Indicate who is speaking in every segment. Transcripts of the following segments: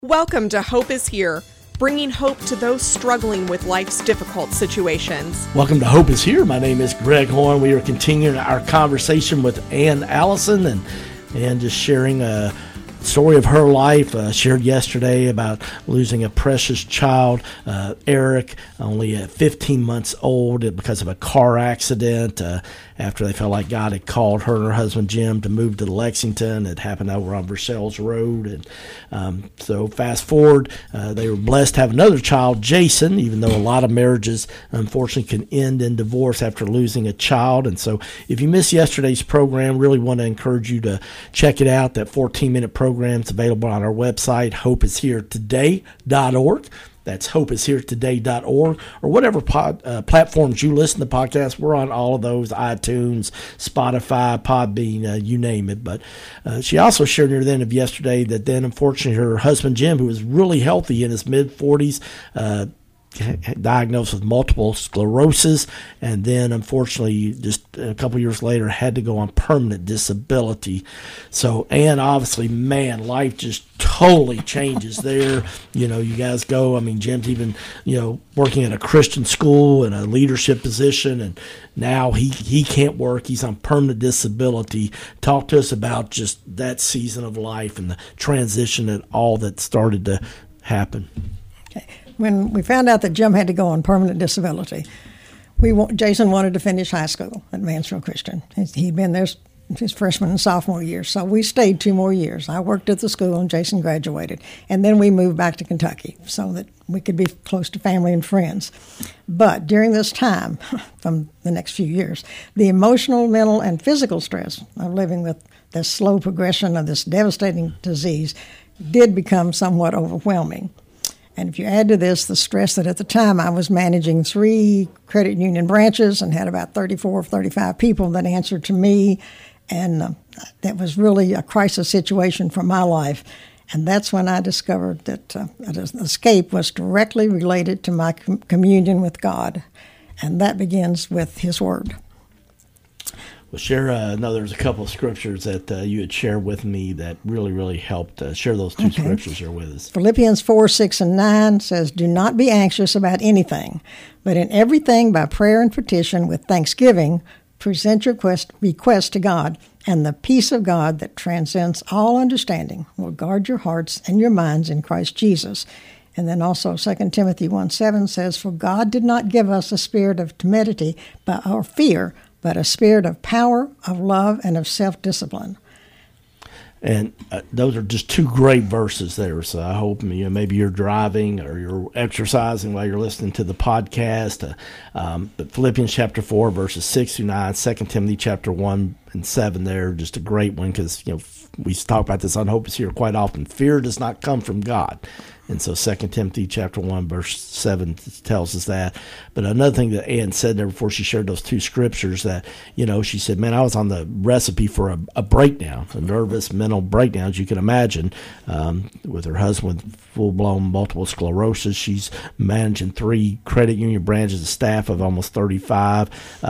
Speaker 1: Welcome to Hope is Here, bringing hope to those struggling with life's difficult situations.
Speaker 2: Welcome to Hope is Here. My name is Greg Horn. We are continuing our conversation with Ann Allison and just sharing a story of her life. Shared yesterday about losing a precious child, Eric, only 15 months old because of a car accident. After they felt like God had called her and her husband Jim to move to Lexington. It happened over on Versailles Road. And so fast forward, they were blessed to have another child, Jason, even though a lot of marriages, unfortunately, can end in divorce after losing a child. And so if you missed yesterday's program, really want to encourage you to check it out. That 14-minute program is available on our website, hopeisheretoday.org. That's hopeisheretoday.org, or whatever platforms you listen to podcasts. We're on all of those, iTunes, Spotify, Podbean, you name it. But she also shared near the end of yesterday that then, unfortunately, her husband, Jim, who was really healthy in his mid-40s, diagnosed with multiple sclerosis, and then unfortunately just a couple years later had to go on permanent disability. So, and obviously, man, life just totally changes there. You know, you guys go, I mean, Jim's even, working at a Christian school in a leadership position, and now he can't work. He's on permanent disability. Talk to us about just that season of life and the transition and all that started to happen.
Speaker 3: Okay. When we found out that Jim had to go on permanent disability, Jason wanted to finish high school at Mansfield Christian. He'd been there his freshman and sophomore year, so we stayed 2 more years. I worked at the school, and Jason graduated. And then we moved back to Kentucky so that we could be close to family and friends. But during this time, from the next few years, the emotional, mental, and physical stress of living with the slow progression of this devastating disease did become somewhat overwhelming. And if you add to this the stress that at the time I was managing 3 credit union branches and had about 34 or 35 people that answered to me, and that was really a crisis situation for my life. And that's when I discovered that escape was directly related to my communion with God. And that begins with His Word.
Speaker 2: Well, share, there's a couple of scriptures that you had shared with me that really, really helped. Share those 2 scriptures here with us.
Speaker 3: Philippians 4, 6, and 9 says, "Do not be anxious about anything, but in everything by prayer and petition with thanksgiving, present your request to God, and the peace of God that transcends all understanding will guard your hearts and your minds in Christ Jesus." And then also 2 Timothy 1:7 says, "For God did not give us a spirit of timidity or fear, but a spirit of power, of love, and of self-discipline."
Speaker 2: And those are just 2 great verses there. So I hope maybe you're driving or you're exercising while you're listening to the podcast. But Philippians chapter 4, verses 6 through 9, 2 Timothy chapter 1 and 7 there, just a great one because, we talk about this on Hope is Here quite often. Fear does not come from God. And so 2 Timothy chapter 1, verse 7 tells us that. But another thing that Ann said there before she shared those 2 scriptures that, she said, man, I was on the recipe for a breakdown, a nervous mental breakdown, as you can imagine, with her husband with full-blown multiple sclerosis. She's managing 3 credit union branches, a staff of almost 35.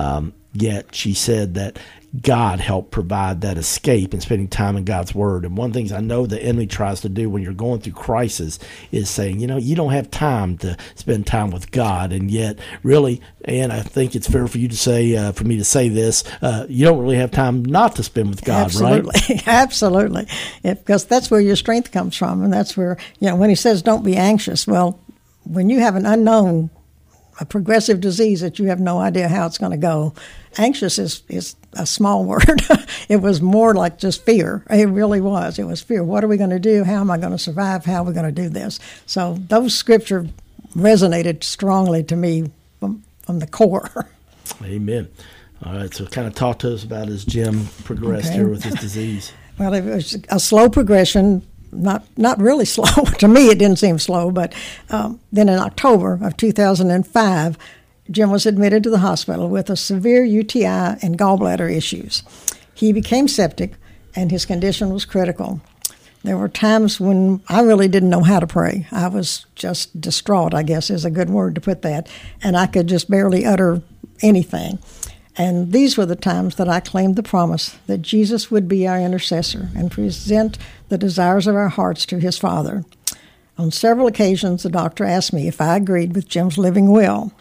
Speaker 2: Yet she said that God helped provide that escape and spending time in God's Word. And one of the things I know the enemy tries to do when you're going through crisis is saying, you don't have time to spend time with God. And yet, really, and I think it's fair for you to say, for me to say this, you don't really have time not to spend with God,
Speaker 3: Absolutely.
Speaker 2: Right?
Speaker 3: Absolutely. Because that's where your strength comes from. And that's where, when He says don't be anxious, well, when you have an unknown, a progressive disease that you have no idea how it's going to go, anxious is a small word. It was more like just fear. It really was. It was fear. What are we going to do? How am I going to survive? How are we going to do this? So those scriptures resonated strongly to me from the core.
Speaker 2: Amen. All right, so kind of talk to us about as Jim progressed here with his disease.
Speaker 3: Well, it was a slow progression. Not really slow. To me, it didn't seem slow, but then in October of 2005, Jim was admitted to the hospital with a severe UTI and gallbladder issues. He became septic, and his condition was critical. There were times when I really didn't know how to pray. I was just distraught, I guess is a good word to put that, and I could just barely utter anything. And these were the times that I claimed the promise that Jesus would be our intercessor and present the desires of our hearts to His Father. On several occasions, the doctor asked me if I agreed with Jim's living will.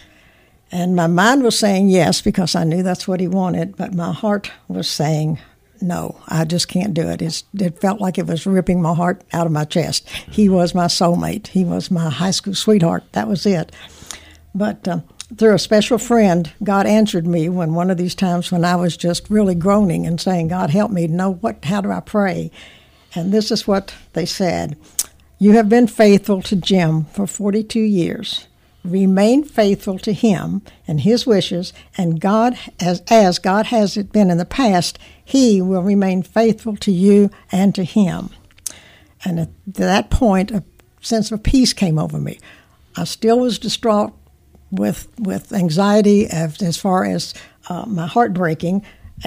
Speaker 3: And my mind was saying yes, because I knew that's what he wanted, but my heart was saying no, I just can't do it. It felt like it was ripping my heart out of my chest. He was my soulmate. He was my high school sweetheart. That was it. But through a special friend, God answered me when one of these times when I was just really groaning and saying, God, help me to know how do I pray? And this is what they said. You have been faithful to Jim for 42 years. Remain faithful to him and his wishes, and God, as God has it been in the past, he will remain faithful to you and to him. And at that point, a sense of peace came over me. I still was distraught with anxiety as far as my heart breaking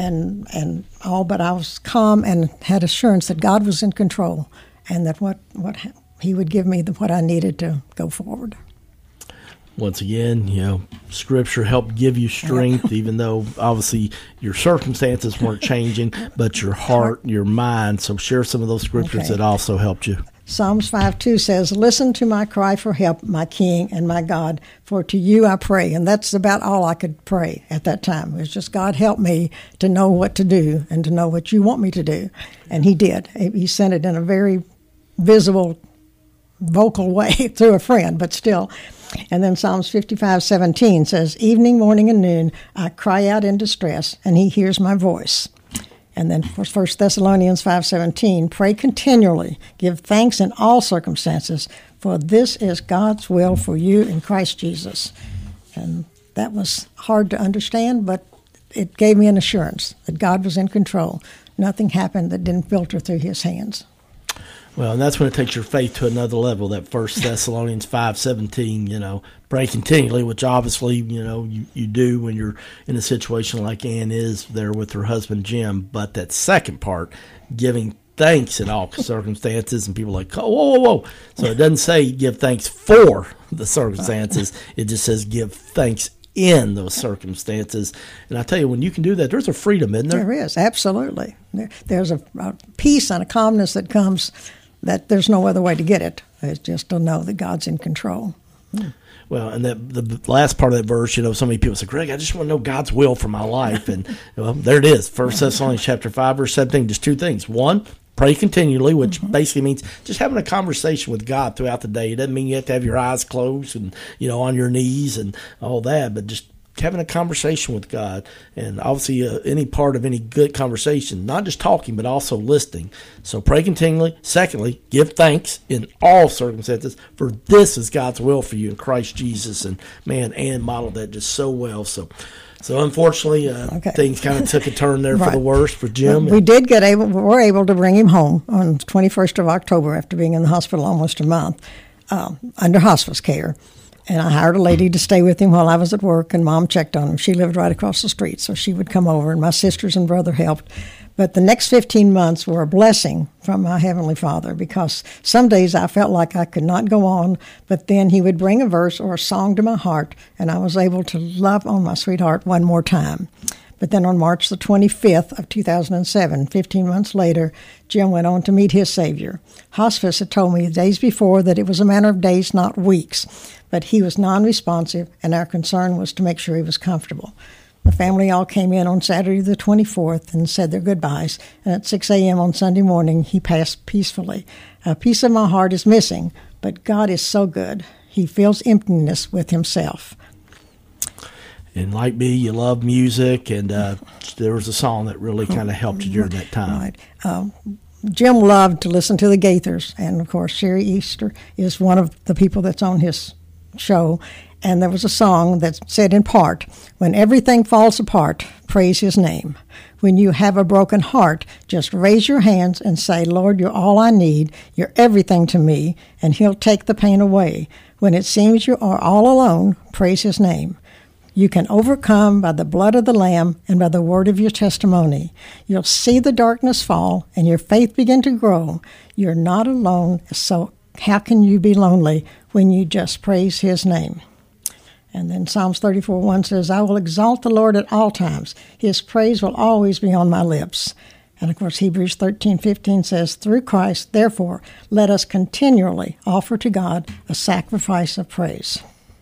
Speaker 3: and all, but I was calm and had assurance that God was in control and that what he would give me what I needed to go forward.
Speaker 2: Once again, Scripture helped give you strength, even though obviously your circumstances weren't changing, but your heart, your mind. So share some of those scriptures that also helped you.
Speaker 3: Psalms 5:2 says, listen to my cry for help, my King and my God, for to you I pray. And that's about all I could pray at that time. It was just, God, help me to know what to do and to know what you want me to do. And he did. He sent it in a very visible, vocal way through a friend, but still. And then Psalms 55:17 says, evening, morning, and noon, I cry out in distress, and he hears my voice. And then 1 Thessalonians 5:17, pray continually, give thanks in all circumstances, for this is God's will for you in Christ Jesus. And that was hard to understand, but it gave me an assurance that God was in control. Nothing happened that didn't filter through his hands.
Speaker 2: Well, and that's when it takes your faith to another level, that 1 Thessalonians 5:17, pray continually, which obviously, you do when you're in a situation like Ann is there with her husband, Jim. But that second part, giving thanks in all circumstances, and people are like, whoa. So it doesn't say give thanks for the circumstances. It just says give thanks in those circumstances. And I tell you, when you can do that, there's a freedom, isn't there?
Speaker 3: There is, absolutely. There's a peace and a calmness that comes that there's no other way to get it. It's just to know that God's in control.
Speaker 2: Well, and the last part of that verse, so many people say, Greg, I just want to know God's will for my life. And there it is, 1 Thessalonians chapter 5, verse 17, just two things. One, pray continually, which basically means just having a conversation with God throughout the day. It doesn't mean you have to have your eyes closed and, on your knees and all that, but just having a conversation with God. And obviously any part of any good conversation, not just talking, but also listening. So pray continually. Secondly, give thanks in all circumstances, for this is God's will for you in Christ Jesus. And man, Ann modeled that just so well. So unfortunately, things kind of took a turn there for the worse for Jim.
Speaker 3: We were able to bring him home on the 21st of October after being in the hospital almost a month under hospice care. And I hired a lady to stay with him while I was at work, and Mom checked on him. She lived right across the street, so she would come over, and my sisters and brother helped. But the next 15 months were a blessing from my Heavenly Father, because some days I felt like I could not go on, but then he would bring a verse or a song to my heart, and I was able to love on my sweetheart one more time. But then on March the 25th of 2007, 15 months later, Jim went on to meet his Savior. Hospice had told me days before that it was a matter of days, not weeks. But he was non-responsive, and our concern was to make sure he was comfortable. The family all came in on Saturday the 24th and said their goodbyes, and at 6 a.m. on Sunday morning, he passed peacefully. A piece of my heart is missing, but God is so good. He fills emptiness with himself.
Speaker 2: And like me, you love music, and there was a song that really kind of helped you during that time.
Speaker 3: Right. Jim loved to listen to the Gaithers, and of course Sherry Easter is one of the people that's on his show, and there was a song that said in part, when everything falls apart, praise his name. When you have a broken heart, just raise your hands and say, Lord, you're all I need, you're everything to me, and he'll take the pain away. When it seems you are all alone, praise his name. You can overcome by the blood of the Lamb and by the word of your testimony. You'll see the darkness fall and your faith begin to grow. You're not alone, so how can you be lonely when you just praise his name? And then Psalms 34:1 says, I will exalt the Lord at all times. His praise will always be on my lips. And, of course, Hebrews 13:15 says, through Christ, therefore, let us continually offer to God a sacrifice of praise.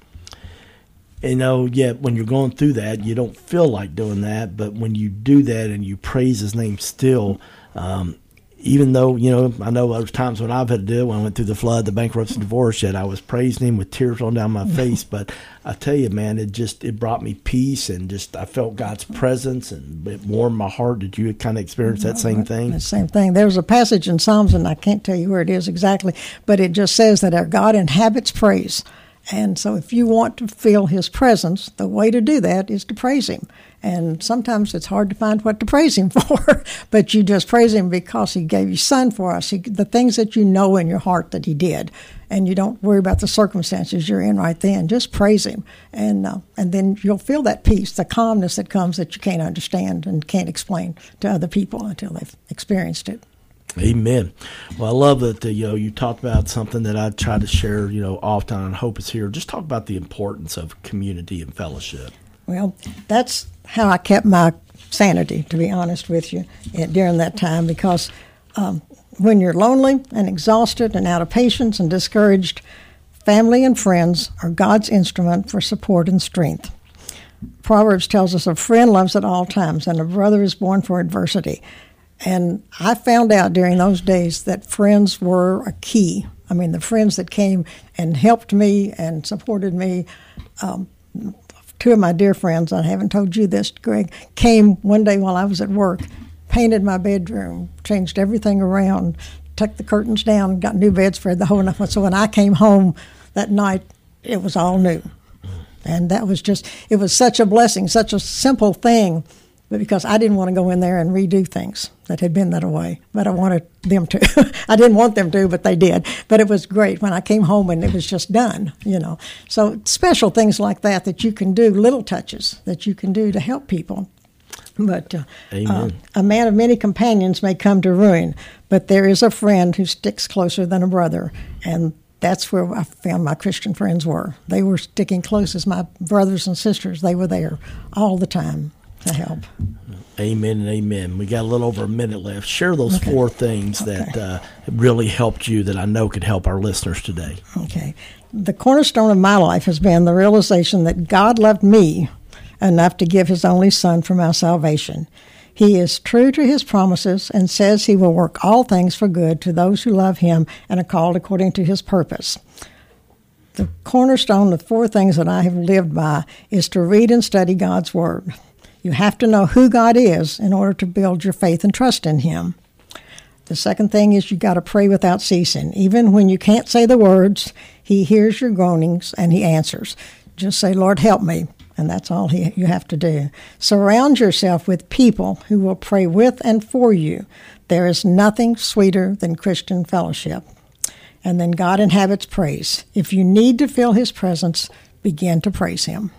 Speaker 2: You know, yet when you're going through that, you don't feel like doing that. But when you do that and you praise his name still, even though, you know, I know there was times when I've had to do it, when I went through the flood, the bankruptcy, divorce, yet I was praising him with tears rolling down my face. But I tell you, man, it brought me peace, and just I felt God's presence, and it warmed my heart. Did you kind of experience that same thing?
Speaker 3: The same thing. There's a passage in Psalms, and I can't tell you where it is exactly, but it just says that our God inhabits praise. And so if you want to feel his presence, the way to do that is to praise him. And sometimes it's hard to find what to praise him for, but you just praise him because he gave his son for us, the things that you know in your heart that he did. And you don't worry about the circumstances you're in right then. Just praise him. And then you'll feel that peace, the calmness that comes that you can't understand and can't explain to other people until they've experienced it.
Speaker 2: Amen. Well, I love that you talked about something that I try to share often on Hope is Here. Just talk about the importance of community and fellowship.
Speaker 3: Well, that's how I kept my sanity, to be honest with you, during that time, because when you're lonely and exhausted and out of patience and discouraged, family and friends are God's instrument for support and strength. Proverbs tells us a friend loves at all times, and a brother is born for adversity. And I found out during those days that friends were a key. I mean, the friends that came and helped me and supported me, two of my dear friends, I haven't told you this, Greg, came one day while I was at work, painted my bedroom, changed everything around, tucked the curtains down, got new bedspread, the whole night. So when I came home that night, it was all new. And that was it was such a blessing, such a simple thing. But because I didn't want to go in there and redo things that had been that way, but I wanted them to. I didn't want them to, but they did. But it was great when I came home and it was just done, So special things like that you can do, little touches that you can do to help people. But a man of many companions may come to ruin, but there is a friend who sticks closer than a brother, and that's where I found my Christian friends were. They were sticking close as my brothers and sisters. They were there all the time to help.
Speaker 2: Amen and amen. We got a little over a minute left. Share those four things that really helped you that I know could help our listeners today.
Speaker 3: Okay. The cornerstone of my life has been the realization that God loved me enough to give his only son for my salvation. He is true to his promises and says he will work all things for good to those who love him and are called according to his purpose. The cornerstone, the four things that I have lived by, is to read and study God's word. You have to know who God is in order to build your faith and trust in him. The second thing is you got to pray without ceasing. Even when you can't say the words, he hears your groanings and he answers. Just say, Lord, help me. And that's all you have to do. Surround yourself with people who will pray with and for you. There is nothing sweeter than Christian fellowship. And then God inhabits praise. If you need to feel his presence, begin to praise him.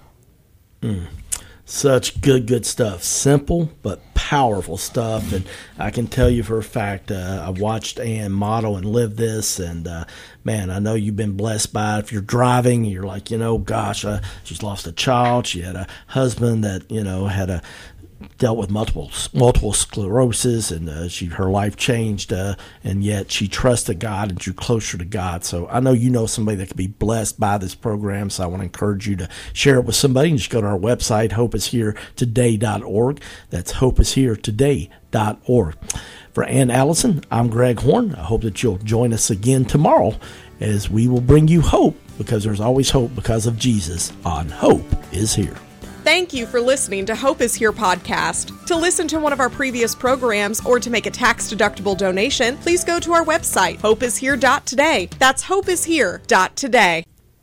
Speaker 2: Such good stuff. Simple but powerful stuff. And I can tell you for a fact, I've watched Ann model and live this. And, man, I know you've been blessed by it. If you're driving, you're like, gosh, she's lost a child. She had a husband that, had dealt with multiple sclerosis, and her life changed, and yet she trusted God and drew closer to God. So I know somebody that could be blessed by this program, so I want to encourage you to share it with somebody. And just go to our website, hopeisheretoday.org. That's hopeisheretoday.org. For Ann Allison, I'm Greg Horn. I hope that you'll join us again tomorrow as we will bring you hope, because there's always hope because of Jesus on Hope is Here.
Speaker 1: Thank you for listening to Hope is Here podcast. To listen to one of our previous programs or to make a tax-deductible donation, please go to our website, hopeishere.today. That's hopeishere.today.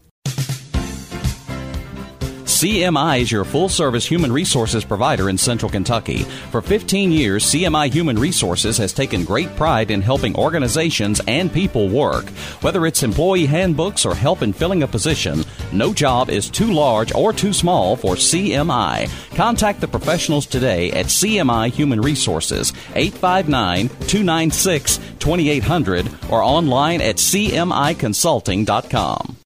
Speaker 4: CMI is your full-service human resources provider in Central Kentucky. For 15 years, CMI Human Resources has taken great pride in helping organizations and people work. Whether it's employee handbooks or help in filling a position, no job is too large or too small for CMI. Contact the professionals today at CMI Human Resources, 859-296-2800, or online at cmiconsulting.com.